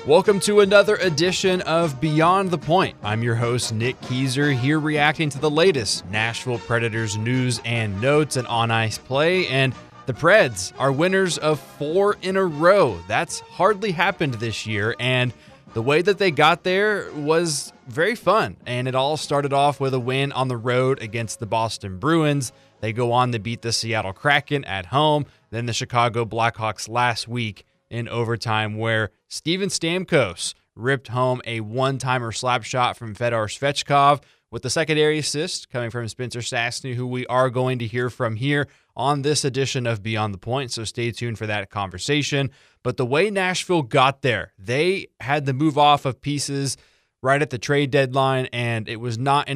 Welcome to another edition of Beyond the Point. I'm your host, Nick Keyser, here reacting to the latest Nashville Predators news and notes and on-ice play. And the Preds are winners of 4 in a row. That's hardly happened this year. And the way that they got there was very fun. And it all started off with a win on the road against the Boston Bruins. They go on to beat the Seattle Kraken at home, then the Chicago Blackhawks last week in overtime, where Steven Stamkos ripped home a one-timer slap shot from Fedor Svechkov, with the secondary assist coming from Spencer Stastny, who we are going to hear from here on this edition of Beyond the Point, so stay tuned for that conversation. But the way Nashville got there, they had to move off of pieces right at the trade deadline, and it was not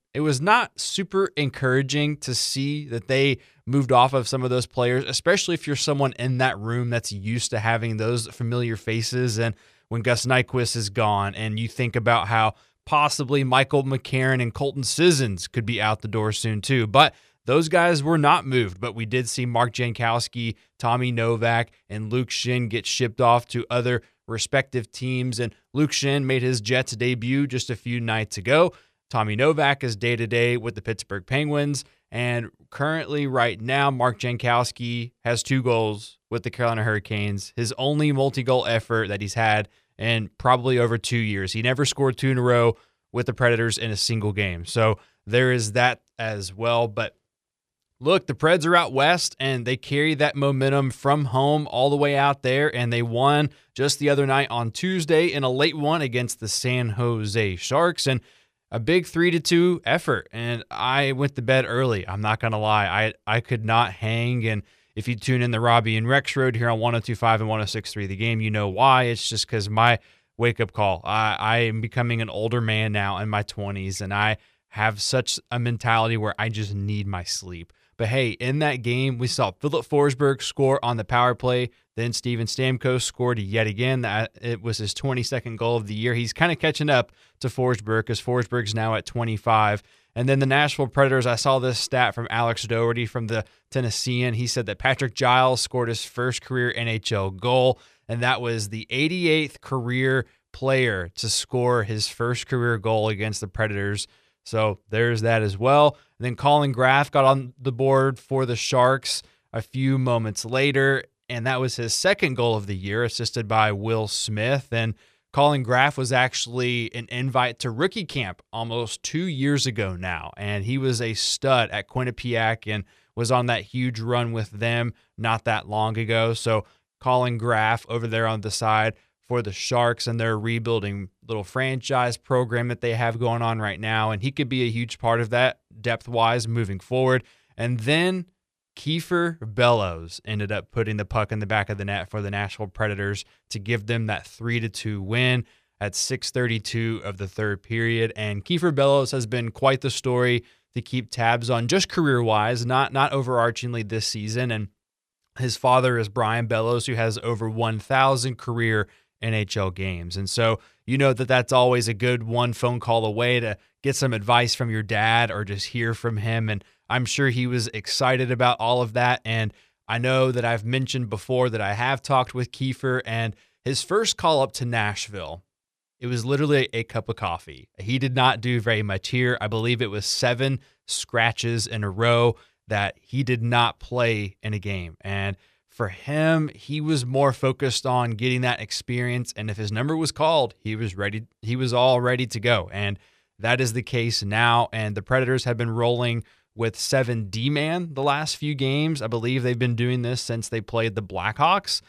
super encouraging to see that they moved off of some of those players, especially if you're someone in that room that's used to having those familiar faces. And when Gus Nyquist is gone, and you think about how possibly Michael McCarron and Colton Sissons could be out the door soon too. But those guys were not moved. But we did see Mark Jankowski, Tommy Novak, and Luke Schenn get shipped off to other respective teams. And Luke Schenn made his Jets debut just a few nights ago. Tommy Novak is day-to-day with the Pittsburgh Penguins. And currently, right now, Mark Jankowski has 2 goals with the Carolina Hurricanes, his only multi-goal effort that he's had in probably over 2 years. He never scored 2 in a row with the Predators in a single game. So there is that as well. But look, the Preds are out west, and they carry that momentum from home all the way out there, and they won just the other night on Tuesday in a late one against the San Jose Sharks. And a big 3-2 effort, and I went to bed early. I'm not going to lie. I could not hang, and if you tune in the Robbie and Rex Road here on 102.5 and 106.3 The Game, you know why. It's just because my wake-up call. I am becoming an older man now in my 20s, and I have such a mentality where I just need my sleep. But hey, in that game, we saw Philip Forsberg score on the power play. Then Steven Stamkos scored yet again. It was his 22nd goal of the year. He's kind of catching up to Forsberg because Forsberg's now at 25. And then the Nashville Predators, I saw this stat from Alex Doherty from the Tennessean. He said that Patrick Giles scored his first career NHL goal, and that was the 88th career player to score his first career goal against the Predators. So there's that as well. And then Colin Graf got on the board for the Sharks a few moments later, and that was his second goal of the year, assisted by Will Smith. And Colin Graf was actually an invite to rookie camp almost 2 years ago now, and he was a stud at Quinnipiac and was on that huge run with them not that long ago. So Colin Graf over there on the side for the Sharks and their rebuilding little franchise program that they have going on right now, and he could be a huge part of that depth-wise moving forward. And then Kiefer Bellows ended up putting the puck in the back of the net for the Nashville Predators to give them that 3-2 win at 6:32 of the third period. And Kiefer Bellows has been quite the story to keep tabs on, just career-wise, not overarchingly this season. And his father is Brian Bellows, who has over 1,000 career NHL games. And so you know that that's always a good one phone call away to get some advice from your dad or just hear from him. And I'm sure he was excited about all of that. And I know that I've mentioned before that I have talked with Kiefer, and his first call up to Nashville, it was literally a cup of coffee. He did not do very much here. I believe it was 7 scratches in a row that he did not play in a game. And for him, he was more focused on getting that experience, and if his number was called, he was ready. He was all ready to go, and that is the case now. And the Predators have been rolling with 7 D-man the last few games. I believe they've been doing this since they played the Blackhawks.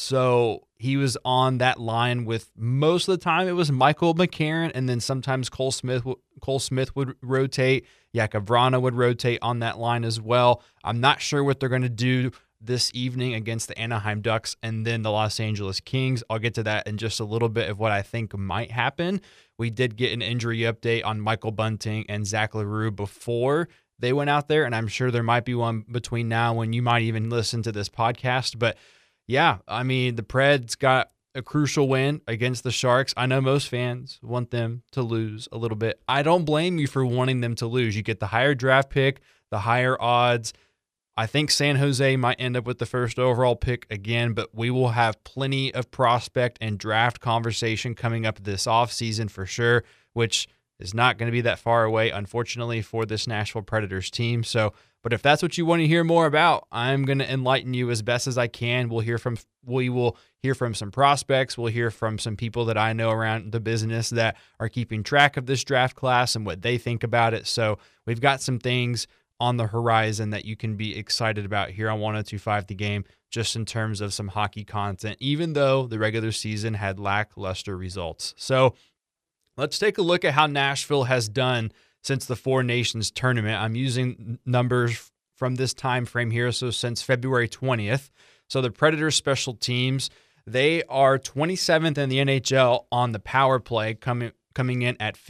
So he was on that line with, most of the time it was Michael McCarron, and then sometimes Cole Smith would rotate. Jakub Vrana would rotate on that line as well. I'm not sure what they're going to do this evening against the Anaheim Ducks and then the Los Angeles Kings. I'll get to that in just a little bit of what I think might happen. We did get an injury update on Michael Bunting and Zach LaRue before they went out there, and I'm sure there might be one between now when you might even listen to this podcast. But yeah, I mean, the Preds got a crucial win against the Sharks. I know most fans want them to lose a little bit. I don't blame you for wanting them to lose. You get the higher draft pick, the higher odds. I think San Jose might end up with the first overall pick again, but we will have plenty of prospect and draft conversation coming up this offseason for sure, which is not going to be that far away, unfortunately, for this Nashville Predators team. So, but if that's what you want to hear more about, I'm going to enlighten you as best as I can. We will hear from some prospects. We'll hear from some people that I know around the business that are keeping track of this draft class and what they think about it. So we've got some things on the horizon that you can be excited about here on 102.5 The Game, just in terms of some hockey content, even though the regular season had lackluster results. So let's take a look at how Nashville has done since the Four Nations tournament. I'm using numbers from this time frame here, so since February 20th. So the Predators special teams, they are 27th in the NHL on the power play, coming in at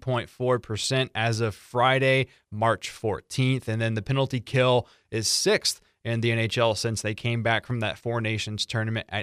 15.4% as of Friday, March 14th. And then the penalty kill is 6th in the NHL since they came back from that Four Nations tournament at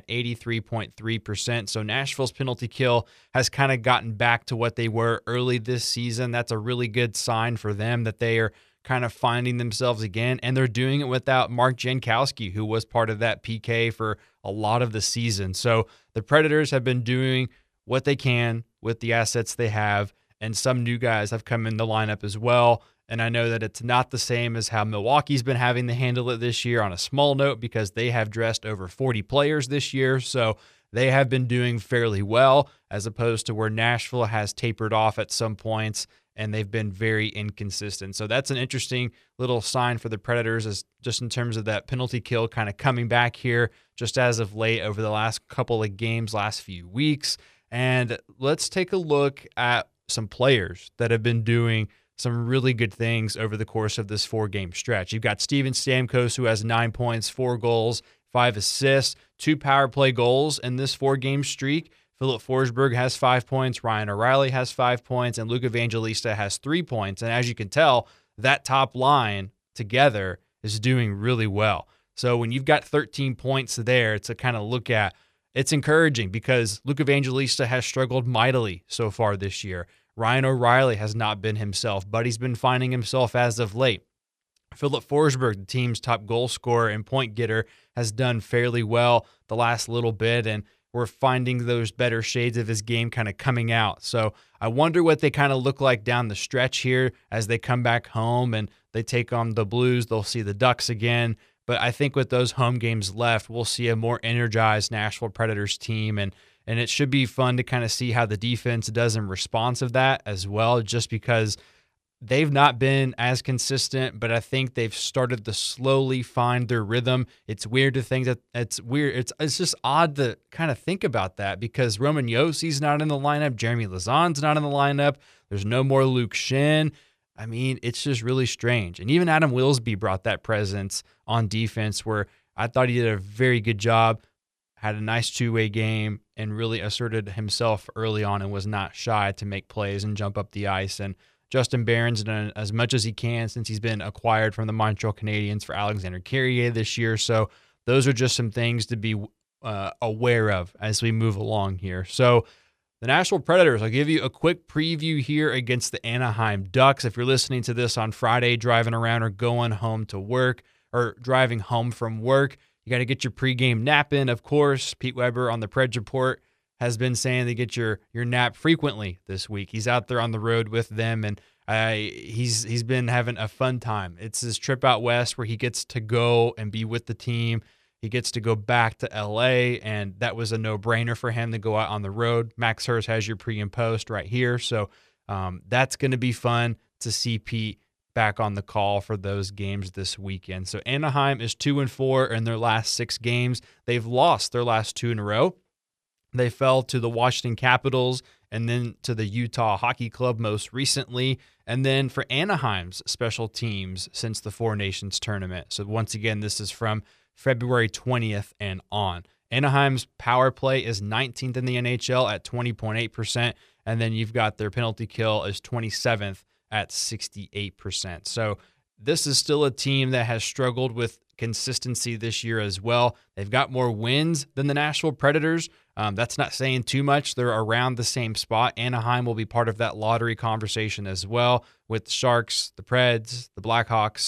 83.3%. So Nashville's penalty kill has kind of gotten back to what they were early this season. That's a really good sign for them that they are kind of finding themselves again, and they're doing it without Mark Jankowski, who was part of that PK for a lot of the season. So the Predators have been doing what they can with the assets they have, and some new guys have come in the lineup as well. And I know that it's not the same as how Milwaukee's been having to handle it this year on a small note, because they have dressed over 40 players this year. So they have been doing fairly well, as opposed to where Nashville has tapered off at some points and they've been very inconsistent. So that's an interesting little sign for the Predators, is just in terms of that penalty kill kind of coming back here just as of late over the last couple of games, last few weeks. And let's take a look at some players that have been doing some really good things over the course of this 4-game stretch. You've got Steven Stamkos, who has 9 points, 4 goals, 5 assists, 2 power play goals in this 4-game streak. Philip Forsberg has 5 points, Ryan O'Reilly has 5 points, and Luke Evangelista has 3 points. And as you can tell, that top line together is doing really well. So when you've got 13 points there to kind of look at, it's encouraging, because Luke Evangelista has struggled mightily so far this year. Ryan O'Reilly has not been himself, but he's been finding himself as of late. Philip Forsberg, the team's top goal scorer and point getter, has done fairly well the last little bit, and we're finding those better shades of his game kind of coming out. So I wonder what they kind of look like down the stretch here as they come back home and they take on the Blues. They'll see the Ducks again. But I think with those home games left, we'll see a more energized Nashville Predators team, and it should be fun to kind of see how the defense does in response of that as well, just because they've not been as consistent, but I think they've started to slowly find their rhythm. It's weird to think that it's weird. It's just odd to kind of think about that, because Roman Yossi's not in the lineup. Jeremy Lauzon's not in the lineup. There's no more Luke Schenn. I mean, it's just really strange. And even Adam Wilsby brought that presence on defense, where I thought he did a very good job, had a nice two-way game, and really asserted himself early on and was not shy to make plays and jump up the ice. And Justin Barron's done as much as he can since he's been acquired from the Montreal Canadiens for Alexander Carrier this year. So those are just some things to be aware of as we move along here. So the Nashville Predators, I'll give you a quick preview here against the Anaheim Ducks. If you're listening to this on Friday, driving around or going home to work, or driving home from work, you got to get your pregame nap in, of course. Pete Weber on the Preds Report has been saying to get your nap frequently this week. He's out there on the road with them, and he's been having a fun time. It's his trip out west where he gets to go and be with the team. He gets to go back to LA, and that was a no-brainer for him to go out on the road. Max Hurst has your pre and post right here, so that's going to be fun to see Pete back on the call for those games this weekend. So Anaheim is 2-4 in their last 6 games. They've lost their last 2 in a row. They fell to the Washington Capitals and then to the Utah Hockey Club most recently. And then for Anaheim's special teams since the Four Nations tournament. So once again, this is from February 20th and on. Anaheim's power play is 19th in the NHL at 20.8%. And then you've got their penalty kill is 27th at 68%. So this is still a team that has struggled with consistency this year as well. They've got more wins than the Nashville Predators. That's not saying too much. They're around the same spot. Anaheim will be part of that lottery conversation as well, with the Sharks, the Preds, the Blackhawks,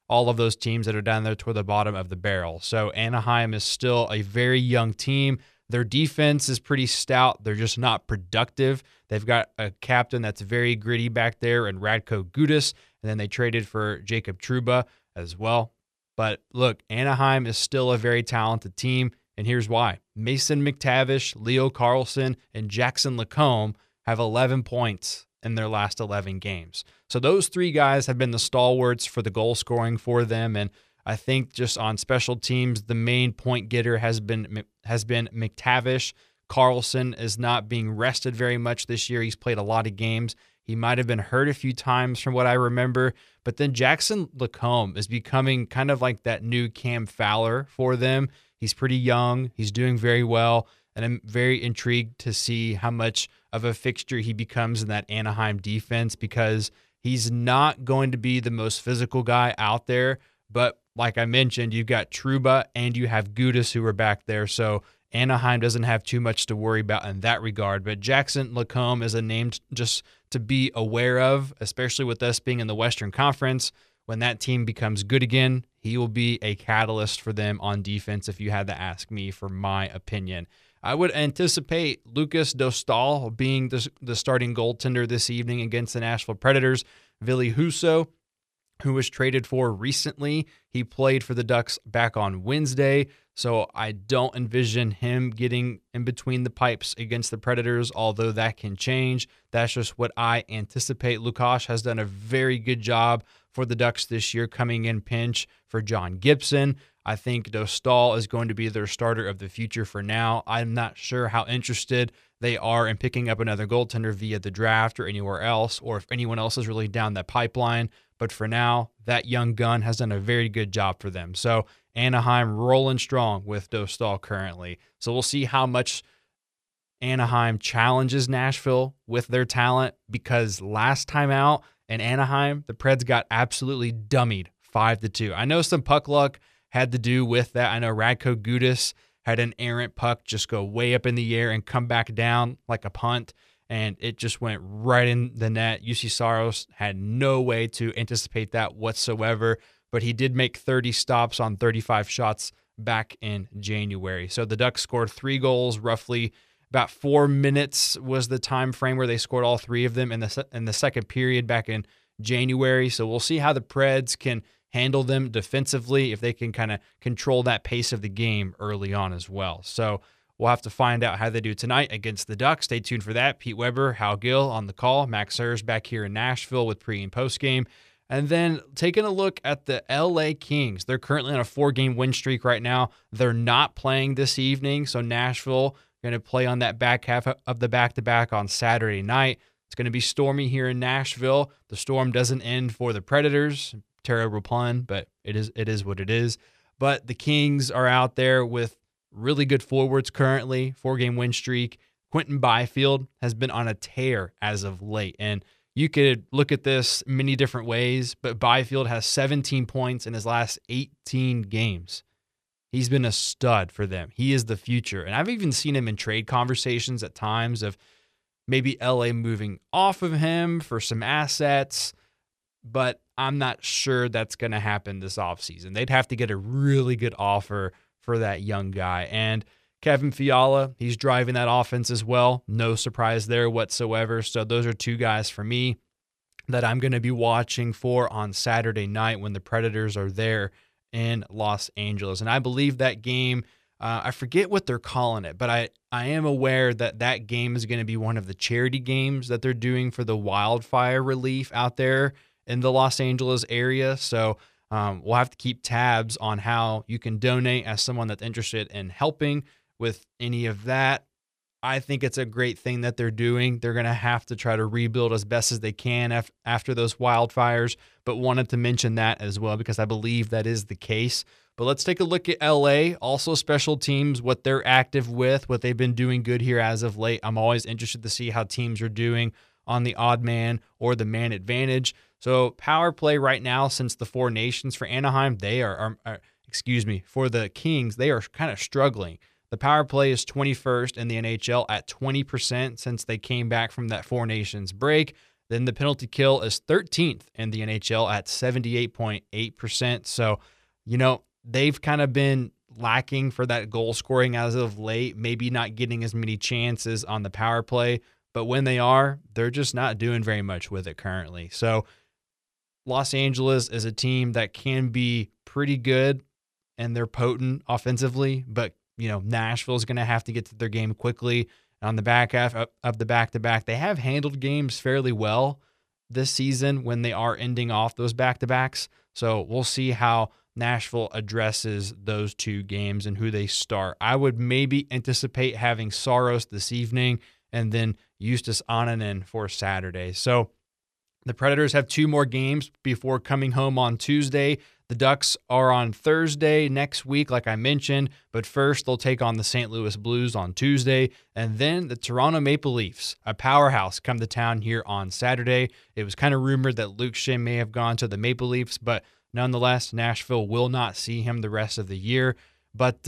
all of those teams that are down there toward the bottom of the barrel. So Anaheim is still a very young team. Their defense is pretty stout. They're just not productive. They've got a captain that's very gritty back there in Radko Gudas, and then they traded for Jacob Trouba as well. But look, Anaheim is still a very talented team, and here's why. Mason McTavish, Leo Carlsson, and Jackson Lacombe have 11 points in their last 11 games. So those three guys have been the stalwarts for the goal scoring for them, and I think just on special teams, the main point getter has been McTavish. Carlson is not being rested very much this year. He's played a lot of games. He might have been hurt a few times from what I remember. But then Jackson Lacombe is becoming kind of like that new Cam Fowler for them. He's pretty young. He's doing very well. And I'm very intrigued to see how much of a fixture he becomes in that Anaheim defense, because he's not going to be the most physical guy out there. But like I mentioned, you've got Trouba and you have Gudas who are back there. So Anaheim doesn't have too much to worry about in that regard. But Jackson Lacombe is a name just to be aware of, especially with us being in the Western Conference. When that team becomes good again, he will be a catalyst for them on defense, if you had to ask me for my opinion. I would anticipate Lucas Dostal being the starting goaltender this evening against the Nashville Predators. Ville Husso, who was traded for recently, he played for the Ducks back on Wednesday, so I don't envision him getting in between the pipes against the Predators, although that can change. That's just what I anticipate. Lukash has done a very good job for the Ducks this year, coming in pinch for John Gibson. I think Dostal is going to be their starter of the future for now. I'm not sure how interested they are in picking up another goaltender via the draft or anywhere else, or if anyone else is really down that pipeline. But for now, that young gun has done a very good job for them. So Anaheim rolling strong with Dostal currently. So we'll see how much Anaheim challenges Nashville with their talent, because last time out in Anaheim, the Preds got absolutely dummied 5-2. I know some puck luck had to do with that. I know Radko Gudas had an errant puck just go way up in the air and come back down like a punt, and it just went right in the net. UC Saros had no way to anticipate that whatsoever, but he did make 30 stops on 35 shots back in January. So the Ducks scored 3 goals, roughly about 4 minutes was the time frame where they scored all 3 of them in the second period back in January. So we'll see how the Preds can handle them defensively, if they can kind of control that pace of the game early on as well. So we'll have to find out how they do tonight against the Ducks. Stay tuned for that. Pete Weber, Hal Gill on the call. Max Hers back here in Nashville with pre- and post-game. And then taking a look at the LA Kings. They're currently on a 4-game win streak right now. They're not playing this evening, so Nashville going to play on that back half of the back-to-back on Saturday night. It's going to be stormy here in Nashville. The storm doesn't end for the Predators. Terrible pun, but it is what it is. But the Kings are out there with really good forwards currently, 4-game win streak. Quentin Byfield has been on a tear as of late, and you could look at this many different ways, but Byfield has 17 points in his last 18 games. He's been a stud for them. He is the future, and I've even seen him in trade conversations at times of maybe LA moving off of him for some assets, but I'm not sure that's going to happen this offseason. They'd have to get a really good offer for that young guy. And Kevin Fiala, he's driving that offense as well. No surprise there whatsoever. So those are 2 guys for me that I'm going to be watching for on Saturday night when the Predators are there in Los Angeles. And I believe that game, I forget what they're calling it, but I am aware that that game is going to be one of the charity games that they're doing for the wildfire relief out there in the Los Angeles area. So we'll have to keep tabs on how you can donate as someone that's interested in helping with any of that. I think it's a great thing that they're doing. They're going to have to try to rebuild as best as they can after those wildfires, but wanted to mention that as well because I believe that is the case. But let's take a look at LA, also special teams, what they're active with, what they've been doing good here as of late. I'm always interested to see how teams are doing on the odd man or the man advantage. So power play right now, since the Four Nations for Anaheim, they for the Kings, they are kind of struggling. The power play is 21st in the NHL at 20% since they came back from that Four Nations break. Then the penalty kill is 13th in the NHL at 78.8%. So, they've kind of been lacking for that goal scoring as of late, maybe not getting as many chances on the power play, but when they are, they're just not doing very much with it currently. So Los Angeles is a team that can be pretty good and they're potent offensively, but Nashville is going to have to get to their game quickly. On the back half of the back-to-back, they have handled games fairly well this season when they are ending off those back-to-backs. So we'll see how Nashville addresses those two games and who they start. I would maybe anticipate having Saros this evening and then Justus Annunen for Saturday. So the Predators have 2 more games before coming home on Tuesday. The Ducks are on Thursday next week, like I mentioned, but first they'll take on the St. Louis Blues on Tuesday, and then the Toronto Maple Leafs, a powerhouse, come to town here on Saturday. It was kind of rumored that Luke Schenn may have gone to the Maple Leafs, but nonetheless, Nashville will not see him the rest of the year. But,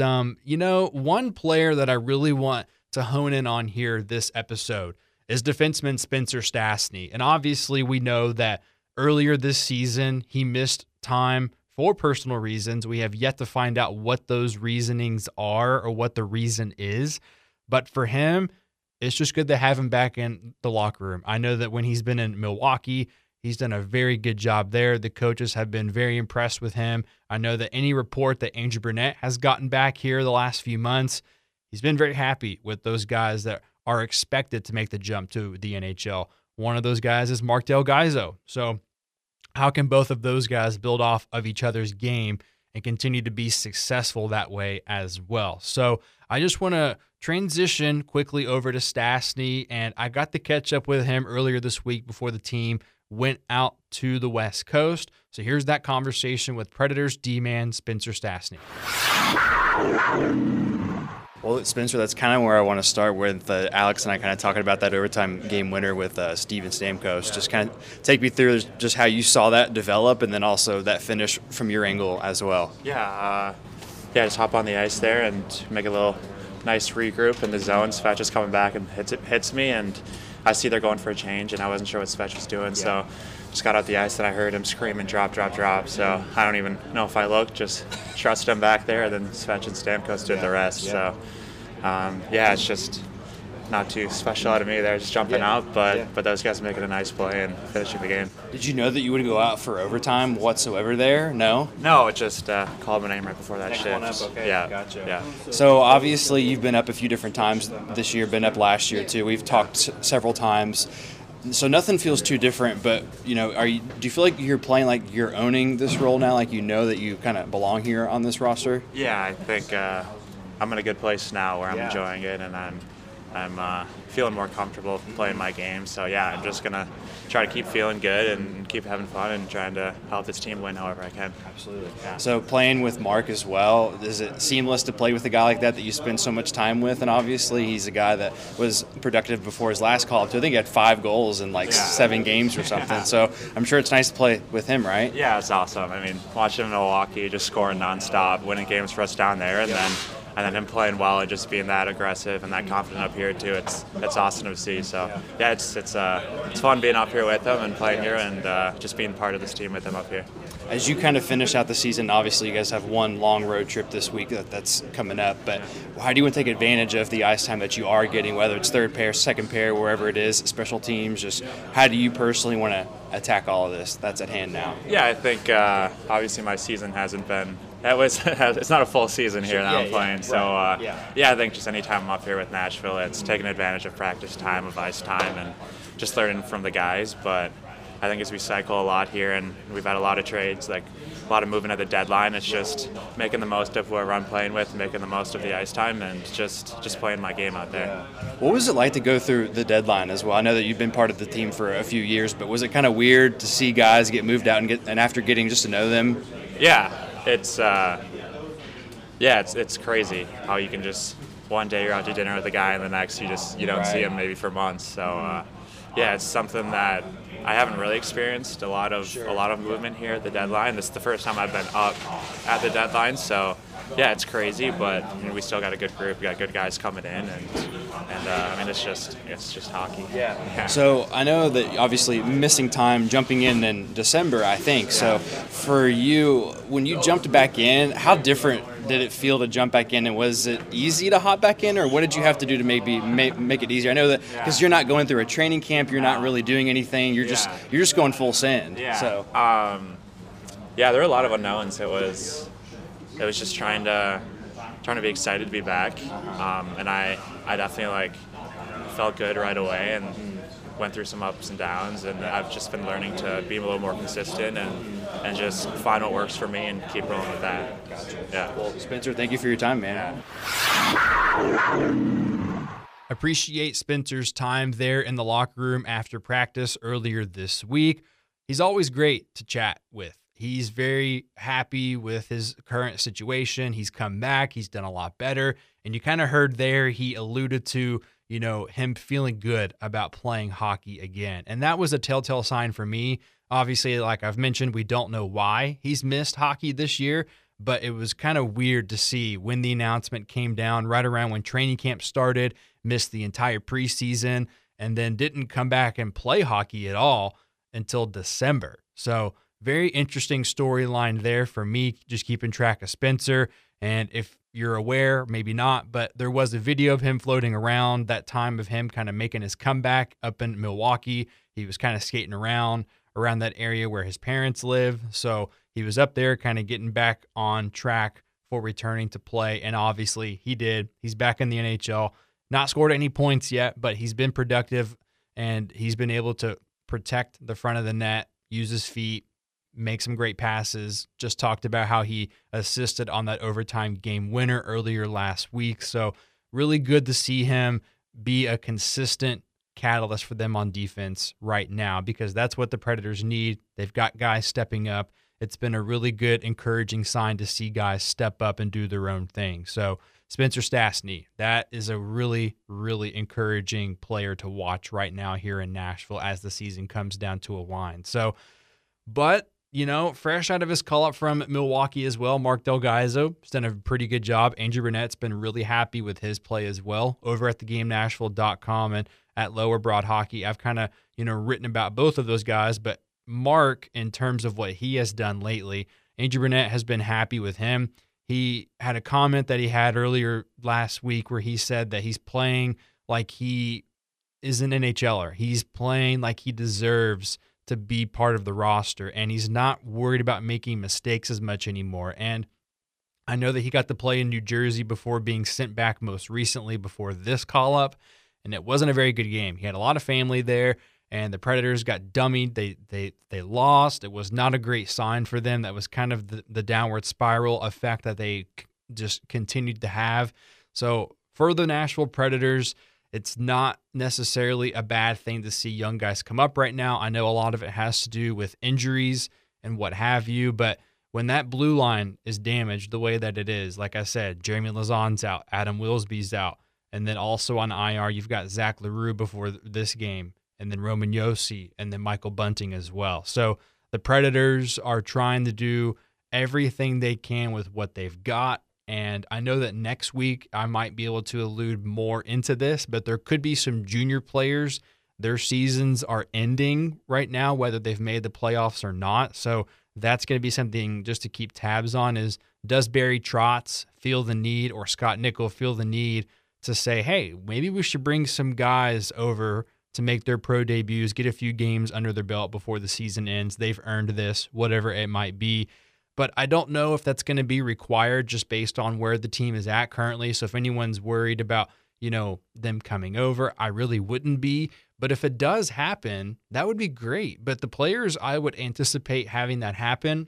one player that I really want to hone in on here this episode is defenseman Spencer Stastny. And obviously we know that earlier this season he missed time for personal reasons. We have yet to find out what those reasonings are or what the reason is. But for him, it's just good to have him back in the locker room. I know that when he's been in Milwaukee, he's done a very good job there. The coaches have been very impressed with him. I know that any report that Andrew Brunette has gotten back here the last few months, he's been very happy with those guys that are expected to make the jump to the NHL. One of those guys is Mark Del Gaizo. So how can both of those guys build off of each other's game and continue to be successful that way as well? So I just want to transition quickly over to Stastny, and I got to catch up with him earlier this week before the team went out to the West Coast. So here's that conversation with Predators D-man Spencer Stastny. Well, Spencer, that's kind of where I want to start with Alex and I kind of talking about that overtime game winner with Steven Stamkos. Yeah. Just kind of take me through just how you saw that develop and then also that finish from your angle as well. Just hop on the ice there and make a little nice regroup in the zone. Svetch is coming back and hits me, and I see they're going for a change, and I wasn't sure what Svetch was doing, so just got out the ice and I heard him screaming, drop. So I don't even know if I looked, just trusted him back there, then Svetch and Stamkos did the rest. So, it's just not too special out of me there, just jumping out, but those guys making a nice play and finishing the game. Did you know that you would go out for overtime whatsoever there? No? No, it just called my name right before that shift. Okay. Yeah. Gotcha. Yeah. So obviously you've been up a few different times this year, been up last year too. We've talked several times. So nothing feels too different, but do you feel like you're playing like you're owning this role now, like you know that you kind of belong here on this roster? Yeah, I think I'm in a good place now where I'm enjoying it, and I'm feeling more comfortable playing my game. So I'm just gonna try to keep feeling good and keep having fun and trying to help this team win however I can. Absolutely. Yeah. So playing with Mark as well, is it seamless to play with a guy like that you spend so much time with? And obviously he's a guy that was productive before his last call up. I think he had 5 goals in 7 games or something. Yeah. So I'm sure it's nice to play with him, right? Yeah, it's awesome. I mean, watching him in Milwaukee, just scoring nonstop, winning games for us down there, and then him playing well and just being that aggressive and that confident up here too. It's awesome to see. So it's fun being up here with him and playing here and just being part of this team with him up here. As you kind of finish out the season, obviously you guys have one long road trip this week that's coming up, but how do you want to take advantage of the ice time that you are getting, whether it's third pair, second pair, wherever it is, special teams? Just how do you personally want to attack all of this that's at hand now? Yeah, I think obviously my season hasn't been it's not a full season here that I'm playing. So, I think just any time I'm up here with Nashville, it's taking advantage of practice time, of ice time, and just learning from the guys. But I think as we cycle a lot here and we've had a lot of trades, like a lot of movement at the deadline, it's just making the most of whoever I'm playing with, making the most of the ice time, and just playing my game out there. What was it like to go through the deadline as well? I know that you've been part of the team for a few years, but was it kind of weird to see guys get moved out and after getting just to know them? Yeah. It's crazy how you can just one day you're out to dinner with a guy and the next you don't see him maybe for months. So it's something that I haven't really experienced a lot of movement here at the deadline. This is the first time I've been up at the deadline, so Yeah, it's crazy, but we still got a good group. We got good guys coming in, and I mean, it's just hockey. Yeah. So I know that obviously missing time jumping in December, I think. Yeah. So for you, when you jumped back in, how different did it feel to jump back in, and was it easy to hop back in, or what did you have to do to maybe make it easier? I know that because you're not going through a training camp, you're not really doing anything. You're just going full send. Yeah. So. Yeah, there were a lot of unknowns. It was just trying to be excited to be back, and I definitely felt good right away and went through some ups and downs, and I've just been learning to be a little more consistent and just find what works for me and keep rolling with that. Gotcha. Yeah. Well, Spencer, thank you for your time, man. Appreciate Spencer's time there in the locker room after practice earlier this week. He's always great to chat with. He's very happy with his current situation. He's come back. He's done a lot better. And you kind of heard there, he alluded to, him feeling good about playing hockey again. And that was a telltale sign for me. Obviously, like I've mentioned, we don't know why he's missed hockey this year, but it was kind of weird to see when the announcement came down right around when training camp started, missed the entire preseason, and then didn't come back and play hockey at all until December. So very interesting storyline there for me, just keeping track of Spencer. And if you're aware, maybe not, but there was a video of him floating around that time of him kind of making his comeback up in Milwaukee. He was kind of skating around that area where his parents live. So he was up there kind of getting back on track for returning to play. And obviously he did. He's back in the NHL. Not scored any points yet, but he's been productive and he's been able to protect the front of the net, use his feet, make some great passes. Just talked about how he assisted on that overtime game winner earlier last week. So really good to see him be a consistent catalyst for them on defense right now, because that's what the Predators need. They've got guys stepping up. It's been a really good, encouraging sign to see guys step up and do their own thing. So Spencer Stastny, that is a really, really encouraging player to watch right now here in Nashville as the season comes down to a wind. So, but fresh out of his call-up from Milwaukee as well, Mark Del Gaizo has done a pretty good job. Andrew Burnett's been really happy with his play as well over at theGameNashville.com and at Lower Broad Hockey. I've kind of, written about both of those guys, but Mark, in terms of what he has done lately, Andrew Burnett has been happy with him. He had a comment that he had earlier last week where he said that he's playing like he is an NHLer. He's playing like he deserves to be part of the roster, and he's not worried about making mistakes as much anymore. And I know that he got to play in New Jersey before being sent back most recently before this call-up, and it wasn't a very good game. He had a lot of family there, and the Predators got dummied. They lost. It was not a great sign for them. That was kind of the downward spiral effect that they just continued to have. So for the Nashville Predators, it's not necessarily a bad thing to see young guys come up right now. I know a lot of it has to do with injuries and what have you, but when that blue line is damaged the way that it is, like I said, Jeremy Lauzon's out, Adam Wilsby's out, and then also on IR, you've got Zach LaRue before this game, and then Roman Josi, and then Michael Bunting as well. So the Predators are trying to do everything they can with what they've got. And I know that next week I might be able to allude more into this, but there could be some junior players. Their seasons are ending right now, whether they've made the playoffs or not. So that's going to be something just to keep tabs on is, does Barry Trotz feel the need, or Scott Nickel feel the need to say, hey, maybe we should bring some guys over to make their pro debuts, get a few games under their belt before the season ends. They've earned this, whatever it might be. But I don't know if that's going to be required just based on where the team is at currently. So if anyone's worried about, them coming over, I really wouldn't be. But if it does happen, that would be great. But the players I would anticipate having that happen,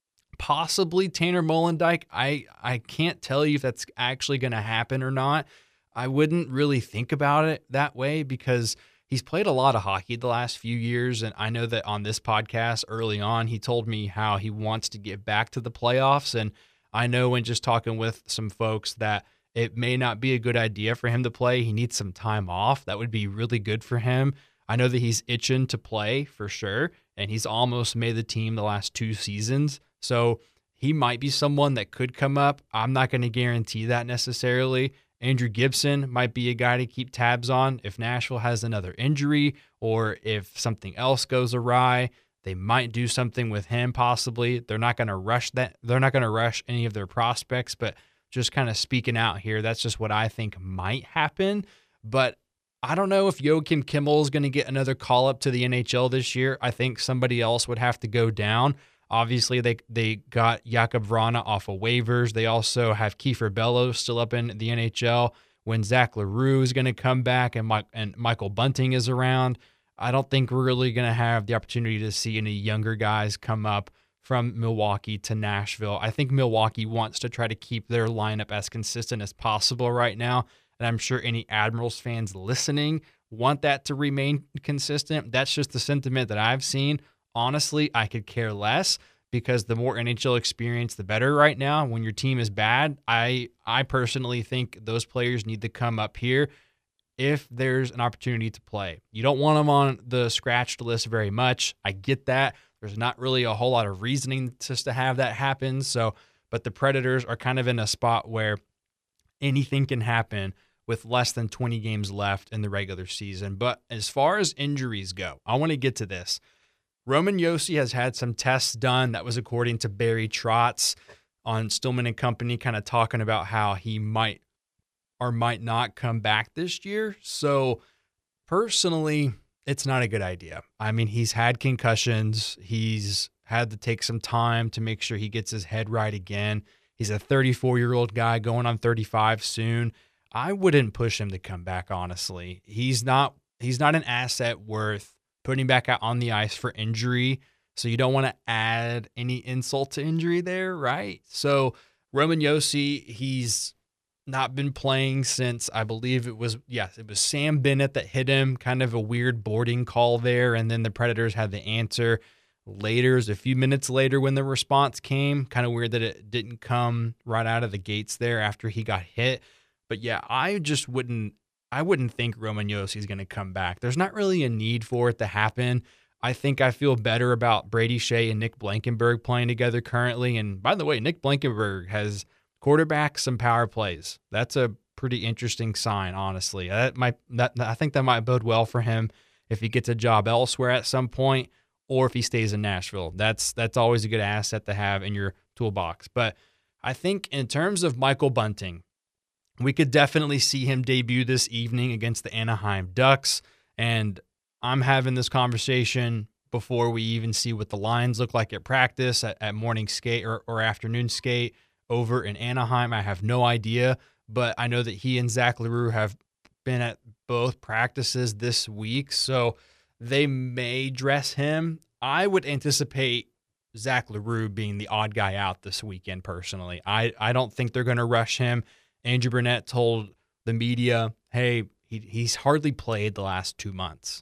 possibly Tanner Molendyk. I can't tell you if that's actually going to happen or not. I wouldn't really think about it that way because he's played a lot of hockey the last few years, and I know that on this podcast early on, he told me how he wants to get back to the playoffs, and I know when just talking with some folks that it may not be a good idea for him to play. He needs some time off. That would be really good for him. I know that he's itching to play for sure, and he's almost made the team the last 2 seasons. So he might be someone that could come up. I'm not going to guarantee that necessarily. Andrew Gibson might be a guy to keep tabs on if Nashville has another injury or if something else goes awry. They might do something with him possibly. They're not going to rush that. They're not going to rush any of their prospects, but just kind of speaking out here, that's just what I think might happen. But I don't know if Joakim Kimmel is going to get another call up to the NHL this year. I think somebody else would have to go down. Obviously, they got Jakub Vrana off of waivers. They also have Kiefer Bellows still up in the NHL. When Zach LaRue is going to come back and Michael Bunting is around, I don't think we're really going to have the opportunity to see any younger guys come up from Milwaukee to Nashville. I think Milwaukee wants to try to keep their lineup as consistent as possible right now, and I'm sure any Admirals fans listening want that to remain consistent. That's just the sentiment that I've seen. Honestly, I could care less because the more NHL experience, the better right now. When your team is bad, I personally think those players need to come up here if there's an opportunity to play. You don't want them on the scratched list very much. I get that. There's not really a whole lot of reasoning just to have that happen. But the Predators are kind of in a spot where anything can happen with less than 20 games left in the regular season. But as far as injuries go, I want to get to this. Roman Josi has had some tests done. That was according to Barry Trotz on Stillman and Company, kind of talking about how he might or might not come back this year. So personally, it's not a good idea. I mean, he's had concussions. He's had to take some time to make sure he gets his head right again. He's a 34-year-old guy going on 35 soon. I wouldn't push him to come back, honestly. He's not an asset worth putting back out on the ice for injury. So you don't want to add any insult to injury there, right? So Roman Josi, he's not been playing since, I believe it was Sam Bennett that hit him, kind of a weird boarding call there. And then the Predators had the answer later, a few minutes later when the response came. Kind of weird that it didn't come right out of the gates there after he got hit. But yeah, I wouldn't think Roman Josi is going to come back. There's not really a need for it to happen. I think I feel better about Brady Shea and Nick Blankenburg playing together currently. And by the way, Nick Blankenburg has quarterbacked some power plays. That's a pretty interesting sign, honestly. I think that might bode well for him if he gets a job elsewhere at some point or if he stays in Nashville. That's always a good asset to have in your toolbox. But I think in terms of Michael Bunting, we could definitely see him debut this evening against the Anaheim Ducks. And I'm having this conversation before we even see what the lines look like at practice, at morning skate or afternoon skate over in Anaheim. I have no idea, but I know that he and Zach LaRue have been at both practices this week, so they may dress him. I would anticipate Zach LaRue being the odd guy out this weekend, personally. I don't think they're going to rush him. Andrew Brunette told the media, hey, he's hardly played the last 2 months,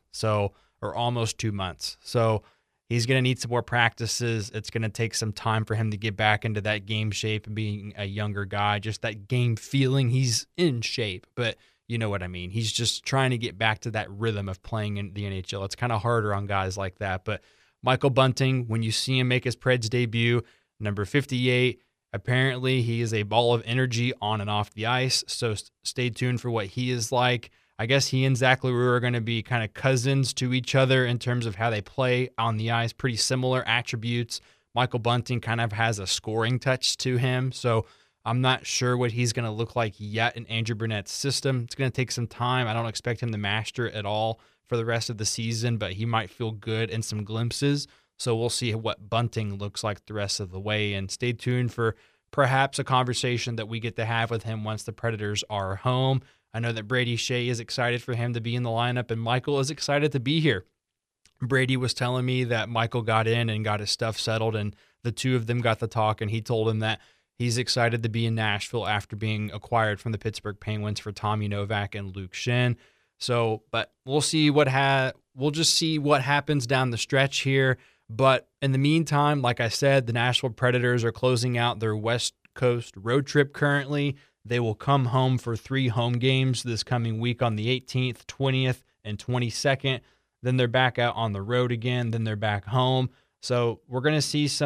or almost 2 months. So he's going to need some more practices. It's going to take some time for him to get back into that game shape and being a younger guy, just that game feeling. He's in shape, but you know what I mean. He's just trying to get back to that rhythm of playing in the NHL. It's kind of harder on guys like that. But Michael Bunting, when you see him make his Preds debut, number 58, apparently, he is a ball of energy on and off the ice, so stay tuned for what he is like. I guess he and Zach LaRue are going to be kind of cousins to each other in terms of how they play on the ice, pretty similar attributes. Michael Bunting kind of has a scoring touch to him, so I'm not sure what he's going to look like yet in Andrew Brunette's system. It's going to take some time. I don't expect him to master it at all for the rest of the season, but he might feel good in some glimpses. So we'll see what Bunting looks like the rest of the way, and stay tuned for perhaps a conversation that we get to have with him once the Predators are home. I know that Brady Shea is excited for him to be in the lineup, and Michael is excited to be here. Brady was telling me that Michael got in and got his stuff settled, and the two of them got to talk, and he told him that he's excited to be in Nashville after being acquired from the Pittsburgh Penguins for Tommy Novak and Luke Schenn. So, but we'll see we'll just see what happens down the stretch here. But in the meantime, like I said, the Nashville Predators are closing out their West Coast road trip currently. They will come home for 3 home games this coming week on the 18th, 20th, and 22nd. Then they're back out on the road again. Then they're back home. So we're going to see some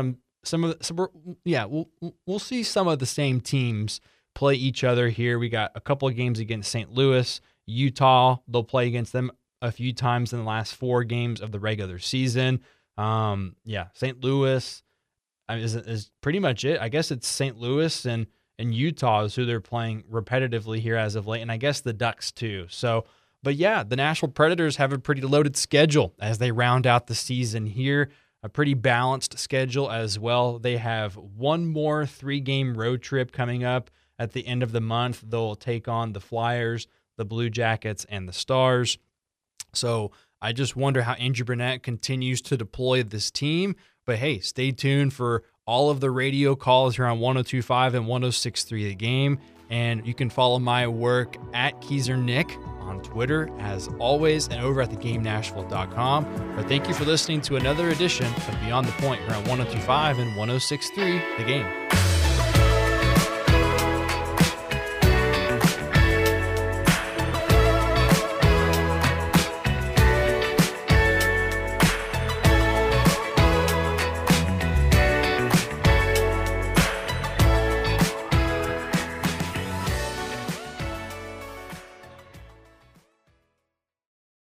we'll see some of the same teams play each other here. We got a couple of games against St. Louis, Utah. They'll play against them a few times in the last 4 games of the regular season. St. Louis is pretty much it. I guess it's St. Louis and Utah is who they're playing repetitively here as of late, and I guess the Ducks too. So, but yeah, the Nashville Predators have a pretty loaded schedule as they round out the season here. A pretty balanced schedule as well. They have one more 3-game road trip coming up at the end of the month. They'll take on the Flyers, the Blue Jackets, and the Stars. So I just wonder how Andrew Brunette continues to deploy this team. But hey, stay tuned for all of the radio calls here on 102.5 and 106.3 The Game. And you can follow my work at Keezer Nick on Twitter, as always, and over at thegamenashville.com. But thank you for listening to another edition of Beyond the Point here on 102.5 and 106.3 The Game.